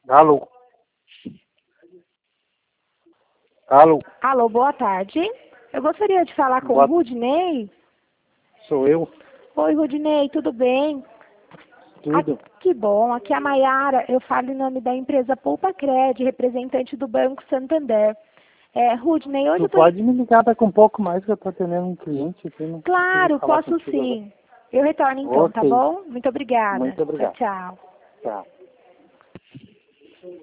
Alô? Alô? Alô, boa tarde. Eu gostaria de falar com o Rudney. Sou eu? Oi, Rudney, tudo bem? Tudo. Que bom. Aqui é a Maiara. Eu falo em nome da empresa Poupa Cred, representante do Banco Santander. Rudney, hoje Tu pode me ligar daqui um pouco mais que eu tô atendendo um cliente aqui. Não Claro, consigo falar posso contigo agora. sim. Eu retorno então, tá Ok. bom? Muito obrigada. Muito obrigado. Tchau, tchau. Tchau.